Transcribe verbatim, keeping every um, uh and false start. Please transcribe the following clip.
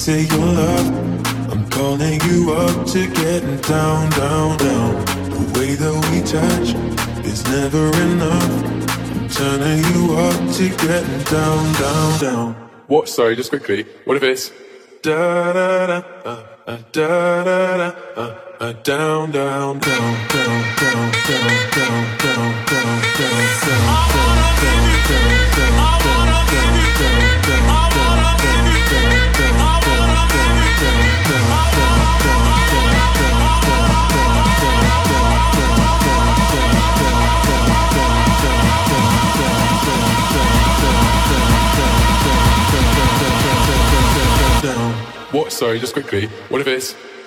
say your love. I'm calling you up to getting down, down, down. The way that we touch is never enough. I'm turning you up to getting down, down, down. What? Sorry, just quickly. What if it's da da da uh, uh, da da da uh, uh, down, down, down, down, down, down, down, down, down, down, down, What? Sorry, just quickly. What if it's